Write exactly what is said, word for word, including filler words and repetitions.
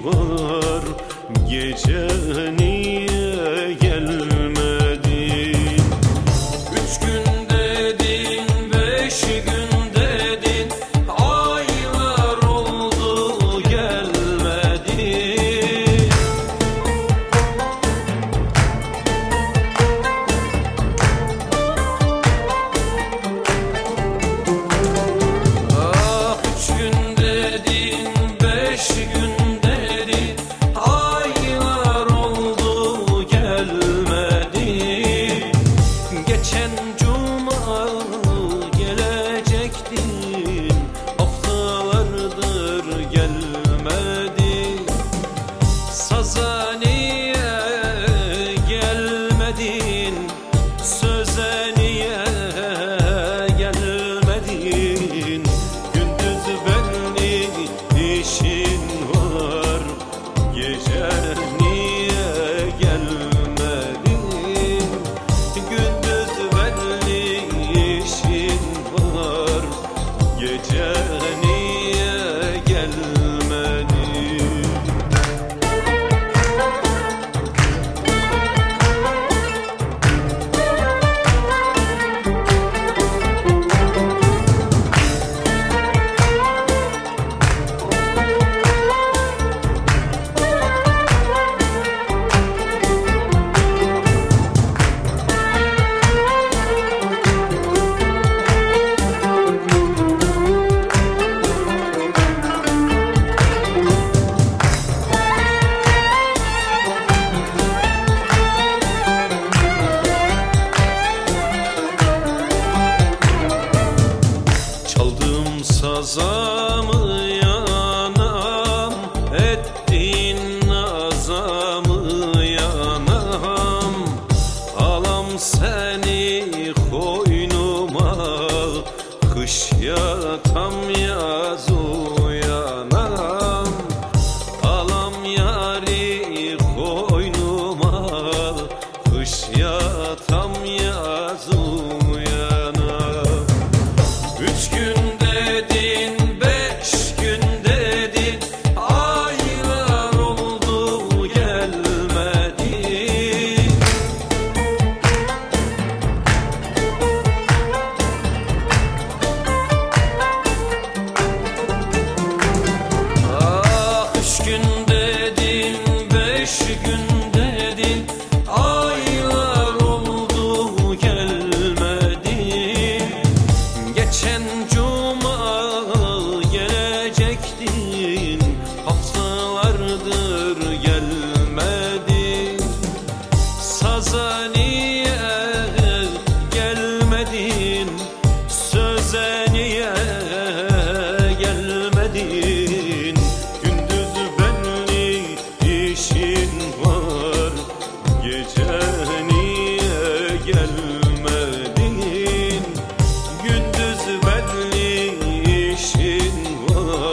var, gece niye gelmedin? Üç gün dedin, beş gün dedin, aylar oldu gelmedin. Ah, üç gün dedin, beş gün dedin, aylar oldu gelmedin. Geçen cuma gelecektin, haftalardır gelmedin. Saza niye gelmedin, söze niye gelmedin? Gündüz belli işin var, gece niye gelmedin? Gündüz belli işin var, gece niye gelmedin? Çaldım sazamı yanam, ettiğin nazamı yanam. Alam seni koynuma, kış yatam yaz uyanam. Alam yari koynuma, kış yatam yaz uyanam. Üç gün dedin, beş gün dedin, aylar oldu gelmedin. Ah, üç gün dedin, beş gün dedin, aylar oldu gelmedin. Geçen cuma gelecektin, haftalardır gelmedin. Saza niye gelmedin, söze niye gelmedin? Gündüz belli işin var, gece niye gelmedin? Gündüz belli işin var,